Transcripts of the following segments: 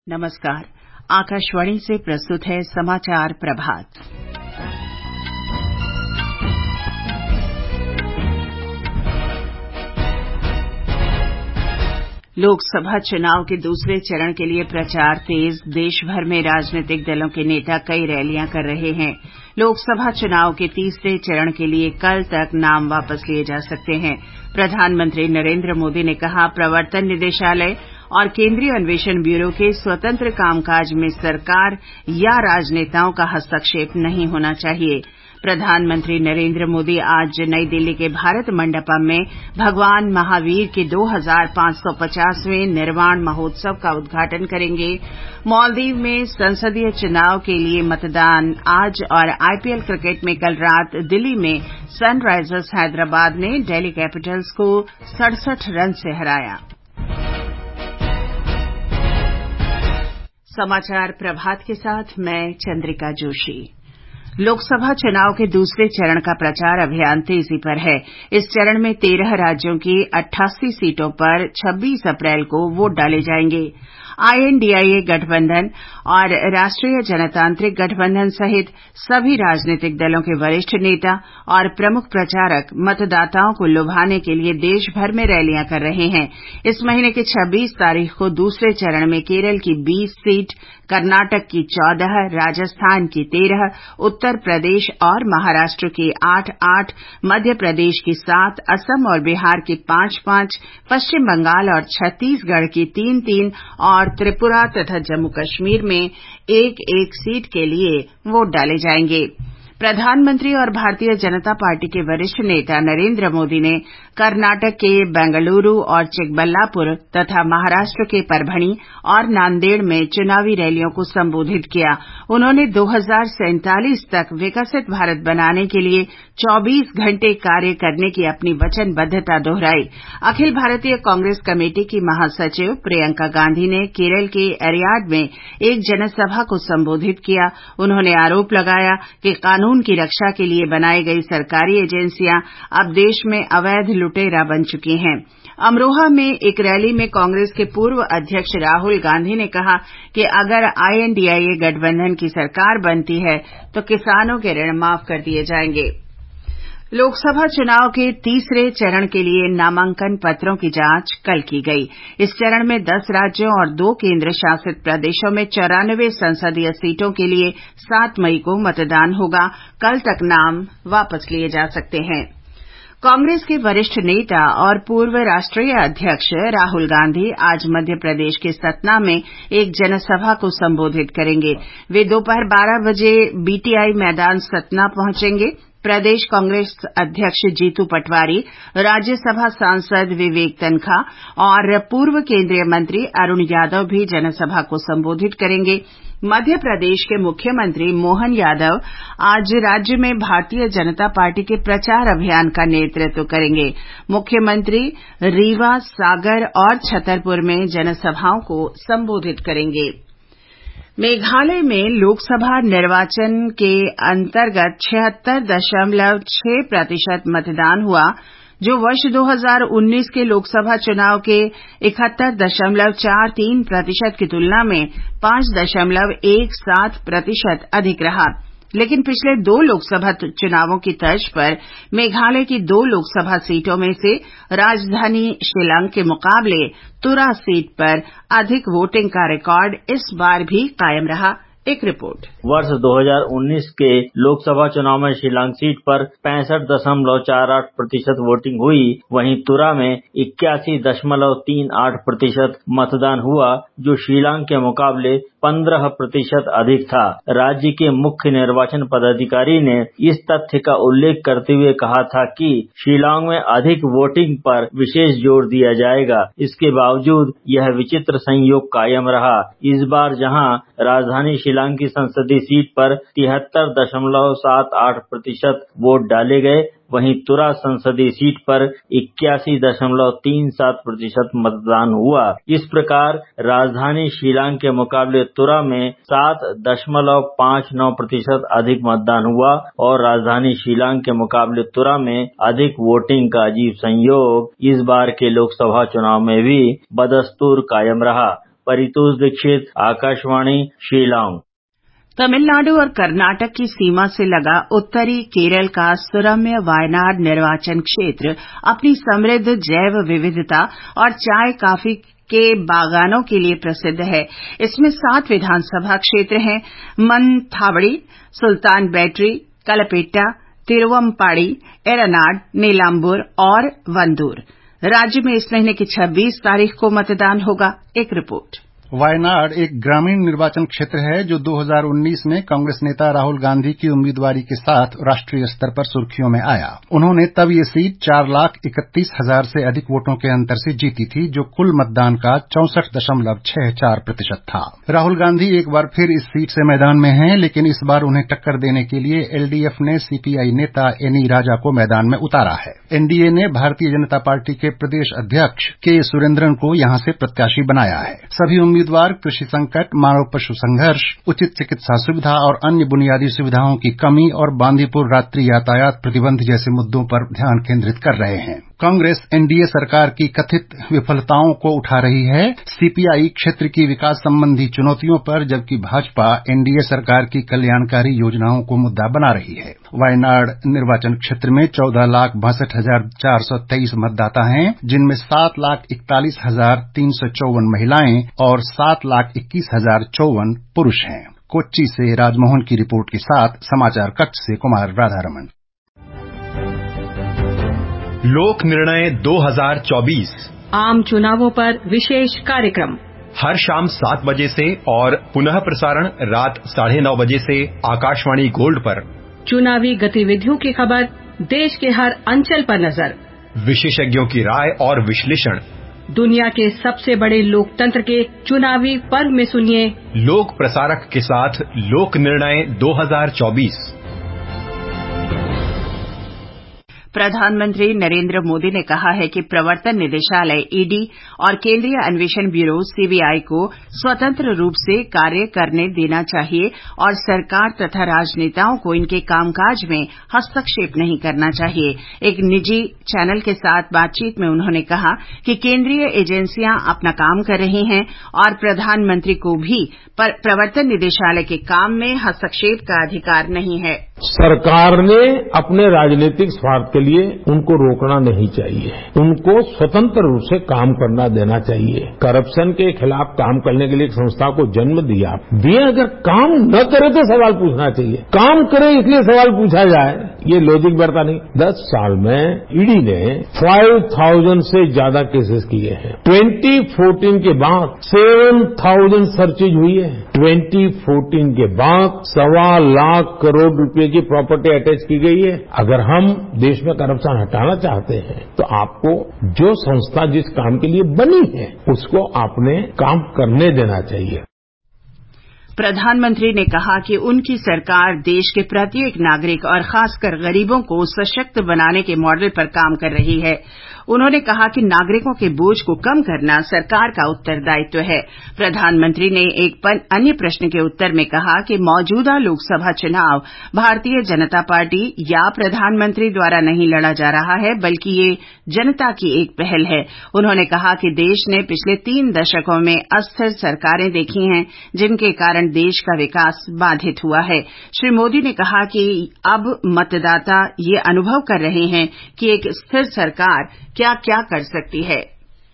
नमस्कार। आकाशवाणी से प्रस्तुत है समाचार प्रभात। लोकसभा चुनाव के दूसरे चरण के लिए प्रचार तेज। देश भर में राजनीतिक दलों के नेता कई रैलियां कर रहे हैं। लोकसभा चुनाव के तीसरे चरण के लिए कल तक नाम वापस लिए जा सकते हैं। प्रधानमंत्री नरेंद्र मोदी ने कहा, प्रवर्तन निदेशालय और केंद्रीय अन्वेषण ब्यूरो के स्वतंत्र कामकाज में सरकार या राजनेताओं का हस्तक्षेप नहीं होना चाहिए। प्रधानमंत्री नरेंद्र मोदी आज नई दिल्ली के भारत मंडपम में भगवान महावीर के 2550वें निर्वाण महोत्सव का उद्घाटन करेंगे। मालदीव में संसदीय चुनाव के लिए मतदान आज और आईपीएल क्रिकेट में कल रात दिल्ली में सनराइजर्स हैदराबाद ने दिल्ली कैपिटल्स को 67 रन से हराया। समाचार प्रभात के साथ मैं चंद्रिका जोशी। लोकसभा चुनाव के दूसरे चरण का प्रचार अभियान तेजी पर है। इस चरण में 13 राज्यों की 88 सीटों पर 26 अप्रैल को वोट डाले जाएंगे। आईएनडीआईए गठबंधन और राष्ट्रीय जनतांत्रिक गठबंधन सहित सभी राजनीतिक दलों के वरिष्ठ नेता और प्रमुख प्रचारक मतदाताओं को लुभाने के लिए देश भर में रैलियां कर रहे हैं। इस महीने की 26 तारीख को दूसरे चरण में केरल की 20 सीट, कर्नाटक की 14, राजस्थान की 13, उत्तर प्रदेश और महाराष्ट्र की 8, मध्य प्रदेश की 7, असम और बिहार की 5, पश्चिम बंगाल और छत्तीसगढ़ की 3 और त्रिपुरा तथा जम्मू कश्मीर में 1 सीट के लिए वोट डाले जाएंगे। प्रधानमंत्री और भारतीय जनता पार्टी के वरिष्ठ नेता नरेंद्र मोदी ने कर्नाटक के बेंगलुरु और चिकबल्लापुर तथा महाराष्ट्र के परभणी और नांदेड़ में चुनावी रैलियों को संबोधित किया। उन्होंने 2047 तक विकसित भारत बनाने के लिए 24 घंटे कार्य करने की अपनी वचनबद्धता दोहराई। अखिल भारतीय कांग्रेस कमेटी की महासचिव प्रियंका गांधी ने केरल के एरियाड में एक जनसभा को संबोधित किया। उन्होंने आरोप लगाया कि कानून की रक्षा के लिए बनाई गई सरकारी एजेंसियां अब देश में अवैध लुटेरा बन चुकी हैं। अमरोहा में एक रैली में कांग्रेस के पूर्व अध्यक्ष राहुल गांधी ने कहा कि अगर आईएनडीआईए गठबंधन की सरकार बनती है तो किसानों के ऋण माफ कर दिए जाएंगे। लोकसभा चुनाव के तीसरे चरण के लिए नामांकन पत्रों की जांच कल की गई। इस चरण में 10 राज्यों और 2 केंद्र शासित प्रदेशों में 94 संसदीय सीटों के लिए 7 मई को मतदान होगा। कल तक नाम वापस लिए जा सकते हैं। कांग्रेस के वरिष्ठ नेता और पूर्व राष्ट्रीय अध्यक्ष राहुल गांधी आज मध्य प्रदेश के सतना में एक जनसभा को संबोधित करेंगे। वे दोपहर 12 बजे बीटीआई मैदान सतना पहुंचेंगे। प्रदेश कांग्रेस अध्यक्ष जीतू पटवारी, राज्यसभा सांसद विवेक तन्खा और पूर्व केंद्रीय मंत्री अरुण यादव भी जनसभा को संबोधित करेंगे। मध्य प्रदेश के मुख्यमंत्री मोहन यादव आज राज्य में भारतीय जनता पार्टी के प्रचार अभियान का नेतृत्व करेंगे। मुख्यमंत्री रीवा, सागर और छतरपुर में जनसभाओं को संबोधित करेंगे। मेघालय में लोकसभा निर्वाचन के अंतर्गत 76.6% मतदान हुआ, जो वर्ष 2019 के लोकसभा चुनाव के 71.43% की तुलना में 5.17% अधिक रहा। लेकिन पिछले 2 लोकसभा चुनावों की तर्ज पर मेघालय की 2 लोकसभा सीटों में से राजधानी शिलांग के मुकाबले तुरा सीट पर अधिक वोटिंग का रिकॉर्ड इस बार भी कायम रहा। एक रिपोर्ट। वर्ष 2019 के लोकसभा चुनाव में शिलांग सीट पर 65.48% वोटिंग हुई। वहीं तुरा में 81.38% मतदान हुआ, जो शिलांग के मुकाबले 15% अधिक था। राज्य के मुख्य निर्वाचन पदाधिकारी ने इस तथ्य का उल्लेख करते हुए कहा था कि शिलांग में अधिक वोटिंग पर विशेष जोर दिया जाएगा। इसके बावजूद यह विचित्र संयोग कायम रहा। इस बार जहां राजधानी शिलांग की संसदीय सीट पर 73.78% वोट डाले गए, वहीं तुरा संसदीय सीट पर 81.37% मतदान हुआ। इस प्रकार राजधानी शिलांग के मुकाबले तुरा में 7.59% अधिक मतदान हुआ और राजधानी शिलांग के मुकाबले तुरा में अधिक वोटिंग का अजीब संयोग इस बार के लोकसभा चुनाव में भी बदस्तूर कायम रहा। परितोष दीक्षित, आकाशवाणी, शिलांग। तमिलनाडु और कर्नाटक की सीमा से लगा उत्तरी केरल का सुरम्य वायनाड निर्वाचन क्षेत्र अपनी समृद्ध जैव विविधता और चाय कॉफी के बागानों के लिए प्रसिद्ध है। इसमें 7 विधानसभा क्षेत्र हैं: मनथावडी, सुल्तान बैटरी, कलपेट्टा, तिरुवंपाड़ी, एरानाड, नीलांबूर और वंदूर। राज्य में इस महीने की 26 तारीख को मतदान होगा। एक रिपोर्ट। वायनाड एक ग्रामीण निर्वाचन क्षेत्र है जो 2019 में कांग्रेस नेता राहुल गांधी की उम्मीदवारी के साथ राष्ट्रीय स्तर पर सुर्खियों में आया। उन्होंने तब ये सीट 4,31,000 से अधिक वोटों के अंतर से जीती थी, जो कुल मतदान का 64.64% था। राहुल गांधी एक बार फिर इस सीट से मैदान में हैं, लेकिन इस बार उन्हें टक्कर देने के लिए एलडीएफ ने सीपीआई नेता एनी राजा को मैदान में उतारा है। एनडीए ने भारतीय जनता पार्टी के प्रदेश अध्यक्ष के सुरेंद्रन को यहां से प्रत्याशी बनाया है। सभी उम्मीदवार कृषि संकट, मानव पशु संघर्ष, उचित चिकित्सा सुविधा और अन्य बुनियादी सुविधाओं की कमी और बांदीपुर रात्रि यातायात प्रतिबंध जैसे मुद्दों पर ध्यान केंद्रित कर रहे हैं। कांग्रेस एनडीए सरकार की कथित विफलताओं को उठा रही है, सीपीआई क्षेत्र की विकास संबंधी चुनौतियों पर, जबकि भाजपा एनडीए सरकार की कल्याणकारी योजनाओं को मुद्दा बना रही है। वायनाड निर्वाचन क्षेत्र में 14,62,423 मतदाता हैं, जिनमें 7,41,354 महिलाएं और 7,21,054 पुरुष हैं। कोच्चि से राजमोहन की रिपोर्ट के साथ समाचार कक्ष से कुमार राधारमण। लोक निर्णय 2024 आम चुनावों पर विशेष कार्यक्रम हर शाम 7 बजे से और पुनः प्रसारण रात 9:30 बजे से आकाशवाणी गोल्ड पर। चुनावी गतिविधियों की खबर, देश के हर अंचल पर नजर, विशेषज्ञों की राय और विश्लेषण। दुनिया के सबसे बड़े लोकतंत्र के चुनावी पर्व में सुनिए लोक प्रसारक के साथ लोक निर्णय 2024। प्रधानमंत्री नरेंद्र मोदी ने कहा है कि प्रवर्तन निदेशालय ईडी और केंद्रीय अन्वेषण ब्यूरो सीबीआई को स्वतंत्र रूप से कार्य करने देना चाहिए और सरकार तथा राजनेताओं को इनके कामकाज में हस्तक्षेप नहीं करना चाहिए। एक निजी चैनल के साथ बातचीत में उन्होंने कहा कि केंद्रीय एजेंसियां अपना काम कर रही हैं और प्रधानमंत्री को भी प्रवर्तन निदेशालय के काम में हस्तक्षेप का अधिकार नहीं है। सरकार ने अपने राजनीतिक स्वार्थ के लिए उनको रोकना नहीं चाहिए, उनको स्वतंत्र रूप से काम करना देना चाहिए। करप्शन के खिलाफ काम करने के लिए एक संस्था को जन्म दिया, अगर काम न करे तो सवाल पूछना चाहिए, काम करे इसलिए सवाल पूछा जाए, ये लॉजिक बैठता नहीं। 10 साल में ईडी ने 5,000 से ज्यादा केसेस किए हैं। 2014 के बाद 7,000 सर्चेज हुई है। 2014 के बाद 1.25 लाख करोड़ रुपए की प्रॉपर्टी अटैच की गई है। अगर हम देश में करप्शन हटाना चाहते हैं तो आपको जो संस्था जिस काम के लिए बनी है उसको आपने काम करने देना चाहिए। प्रधानमंत्री ने कहा कि उनकी सरकार देश के प्रत्येक नागरिक और खासकर गरीबों को सशक्त बनाने के मॉडल पर काम कर रही है। उन्होंने कहा कि नागरिकों के बोझ को कम करना सरकार का उत्तरदायित्व है। प्रधानमंत्री ने एक अन्य प्रश्न के उत्तर में कहा कि मौजूदा लोकसभा चुनाव भारतीय जनता पार्टी या प्रधानमंत्री द्वारा नहीं लड़ा जा रहा है, बल्कि ये जनता की एक पहल है। उन्होंने कहा कि देश ने पिछले 3 दशकों में अस्थिर सरकारें देखी हैं, जिनके कारण देश का विकास बाधित हुआ है। श्री मोदी ने कहा कि अब मतदाता ये अनुभव कर रहे हैं कि एक स्थिर सरकार क्या क्या कर सकती है।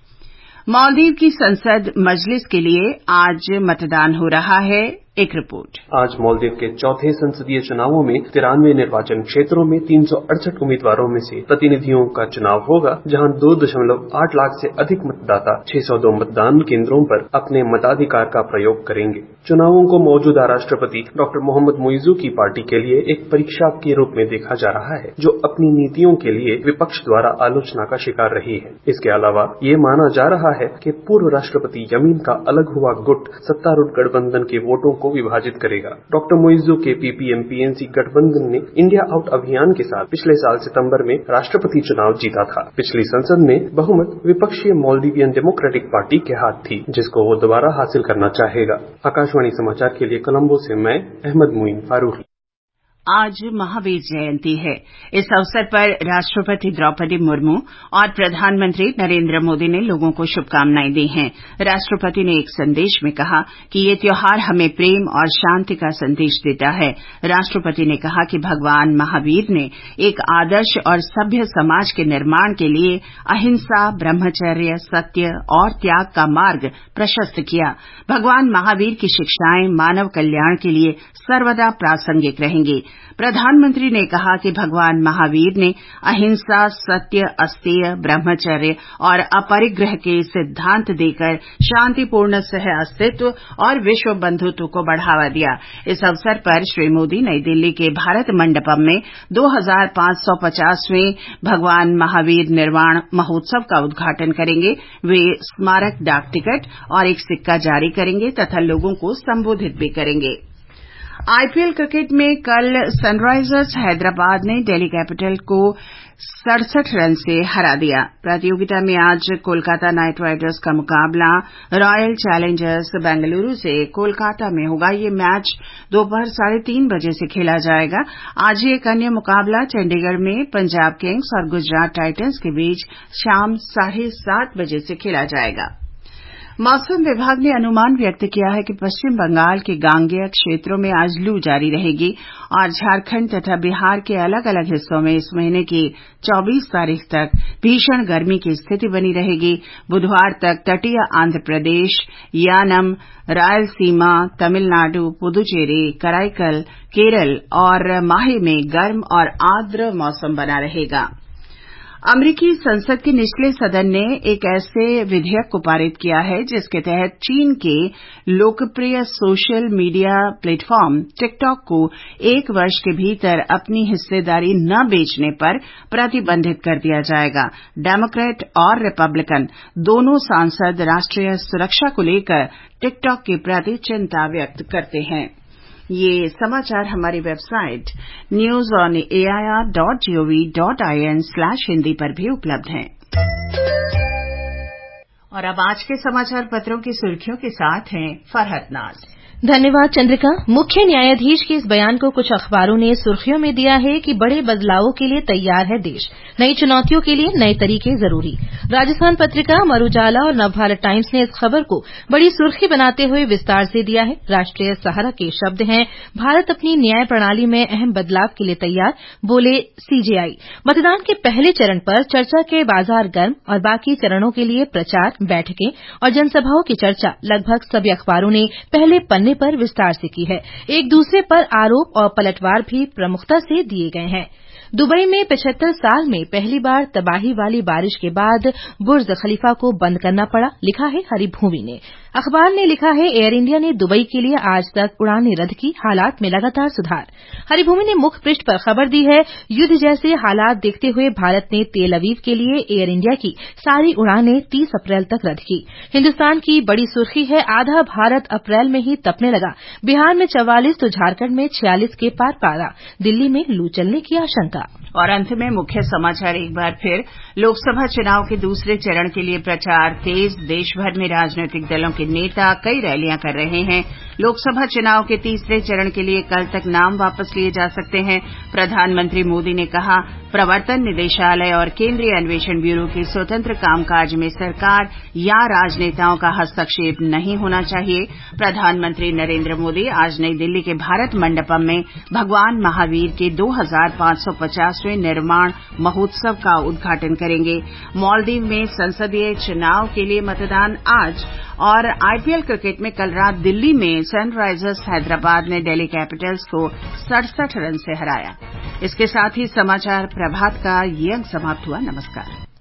मालदीव की संसद मजलिस के लिए आज मतदान हो रहा है। एक रिपोर्ट। आज मालदीव के चौथे संसदीय चुनावों में 93 निर्वाचन क्षेत्रों में 368 उम्मीदवारों में से प्रतिनिधियों का चुनाव होगा, जहां 2.8 लाख से अधिक मतदाता 602 मतदान केंद्रों पर अपने मताधिकार का प्रयोग करेंगे। चुनावों को मौजूदा राष्ट्रपति डॉक्टर मोहम्मद मुइज़ू की पार्टी के लिए एक परीक्षा के रूप में देखा जा रहा है, जो अपनी नीतियों के लिए विपक्ष द्वारा आलोचना का शिकार रही है। इसके अलावा ये माना जा रहा है कि पूर्व राष्ट्रपति यमीन का अलग हुआ गुट सत्तारूढ़ गठबंधन के वोटों को विभाजित करेगा। डॉक्टर मुइज़ू के पीपीएम-पीएनसी गठबंधन ने इंडिया आउट अभियान के साथ पिछले साल सितंबर में राष्ट्रपति चुनाव जीता था। पिछली संसद में बहुमत विपक्षी मालदीवियन डेमोक्रेटिक पार्टी के हाथ थी, जिसको वो दोबारा हासिल करना चाहेगा। आकाशवाणी समाचार के लिए कोलंबो से मैं अहमद मुइन फारूकी। आज महावीर जयंती है। इस अवसर पर राष्ट्रपति द्रौपदी मुर्मू और प्रधानमंत्री नरेंद्र मोदी ने लोगों को शुभकामनाएं दी हैं। राष्ट्रपति ने एक संदेश में कहा कि ये त्योहार हमें प्रेम और शांति का संदेश देता है। राष्ट्रपति ने कहा कि भगवान महावीर ने एक आदर्श और सभ्य समाज के निर्माण के लिए अहिंसा, ब्रह्मचर्य, सत्य और त्याग का मार्ग प्रशस्त किया। भगवान महावीर की शिक्षाएं मानव कल्याण के लिए सर्वदा प्रासंगिक रहेंगी। प्रधानमंत्री ने कहा कि भगवान महावीर ने अहिंसा, सत्य, अस्तेय, ब्रह्मचर्य और अपरिग्रह के सिद्धांत देकर शांतिपूर्ण सह अस्तित्व और विश्व बंधुत्व को बढ़ावा दिया। इस अवसर पर श्री मोदी नई दिल्ली के भारत मंडपम में 2550वें भगवान महावीर निर्वाण महोत्सव का उद्घाटन करेंगे। वे स्मारक डाक टिकट और एक सिक्का जारी करेंगे तथा लोगों को संबोधित भी करेंगे। आईपीएल क्रिकेट में कल सनराइजर्स हैदराबाद ने दिल्ली कैपिटल को 67 रन से हरा दिया। प्रतियोगिता में आज कोलकाता नाइट राइडर्स का मुकाबला रॉयल चैलेंजर्स बेंगलुरु से कोलकाता में होगा। ये मैच दोपहर 3:30 बजे से खेला जाएगा। आज ही एक अन्य मुकाबला चंडीगढ़ में पंजाब किंग्स और गुजरात टाइटंस के बीच शाम 7:30 बजे से खेला जाएगा। मौसम विभाग ने अनुमान व्यक्त किया है कि पश्चिम बंगाल के गांगेय क्षेत्रों में आज लू जारी रहेगी और झारखंड तथा बिहार के अलग अलग हिस्सों में इस महीने की 24 तारीख तक भीषण गर्मी की स्थिति बनी रहेगी। बुधवार तक तटीय आंध्र प्रदेश, यानम, रायलसीमा, तमिलनाडु, पुदुचेरी, कराईकल, केरल और माहे में गर्म और आर्द्र मौसम बना रहेगा। अमरीकी संसद के निचले सदन ने एक ऐसे विधेयक को पारित किया है जिसके तहत चीन के लोकप्रिय सोशल मीडिया प्लेटफॉर्म टिकटॉक को 1 वर्ष के भीतर अपनी हिस्सेदारी न बेचने पर प्रतिबंधित कर दिया जाएगा। डेमोक्रेट और रिपब्लिकन दोनों सांसद राष्ट्रीय सुरक्षा को लेकर टिकटॉक के प्रति चिंता व्यक्त करते हैं। ये समाचार हमारी वेबसाइट newsonair.gov.in/hindi पर भी उपलब्ध हैं। और अब आज के समाचार पत्रों की सुर्खियों के साथ हैं फरहत नाज। धन्यवाद चंद्रिका। मुख्य न्यायाधीश के इस बयान को कुछ अखबारों ने सुर्खियों में दिया है कि बड़े बदलावों के लिए तैयार है देश, नई चुनौतियों के लिए नए तरीके जरूरी। राजस्थान पत्रिका, अमर उजाला और नवभारत टाइम्स ने इस खबर को बड़ी सुर्खी बनाते हुए विस्तार से दिया है। राष्ट्रीय सहारा के शब्द हैं, भारत अपनी न्याय प्रणाली में अहम बदलाव के लिए तैयार, बोले सीजेआई। मतदान के पहले चरण पर चर्चा के बाजार गर्म और बाकी चरणों के लिए प्रचार, बैठकें और जनसभाओं की चर्चा लगभग सभी अखबारों ने पहले पन्ने पर विस्तार से की है। एक दूसरे पर आरोप और पलटवार भी प्रमुखता से दिए गए हैं। दुबई में 75 साल में पहली बार तबाही वाली बारिश के बाद बुर्ज खलीफा को बंद करना पड़ा, लिखा है हरिभूमि ने। अखबार ने लिखा है, एयर इंडिया ने दुबई के लिए आज तक उड़ानें रद्द की, हालात में लगातार सुधार। हरिभूमि ने मुख्य पृष्ठ पर खबर दी है, युद्ध जैसे हालात देखते हुए भारत ने तेल अवीव के लिए एयर इंडिया की सारी उड़ानें 30 अप्रैल तक रद्द की। हिन्दुस्तान की बड़ी सुर्खी है, आधा भारत अप्रैल में ही तपने लगा, बिहार में 44 तो झारखंड में 46 के पार पारा, दिल्ली में लू चलने की आशंका। और अंत में मुख्य समाचार एक बार फिर। लोकसभा चुनाव के दूसरे चरण के लिए प्रचार तेज, देश भर में राजनीतिक दलों के नेता कई रैलियां कर रहे हैं। लोकसभा चुनाव के तीसरे चरण के लिए कल तक नाम वापस लिए जा सकते हैं। प्रधानमंत्री मोदी ने कहा, प्रवर्तन निदेशालय और केंद्रीय अन्वेषण ब्यूरो के स्वतंत्र कामकाज में सरकार या राजनेताओं का हस्तक्षेप नहीं होना चाहिए। प्रधानमंत्री नरेंद्र मोदी आज नई दिल्ली के भारत मंडपम में भगवान महावीर के 2550वें निर्वाण महोत्सव का उद्घाटन करेंगे। मालदीव में संसदीय चुनाव के लिए मतदान आज। और आईपीएल क्रिकेट में कल रात दिल्ली में सनराइजर्स हैदराबाद ने दिल्ली कैपिटल्स को 67 रन से हराया। इसके साथ ही समाचार प्रभात का ये अंक समाप्त हुआ। नमस्कार।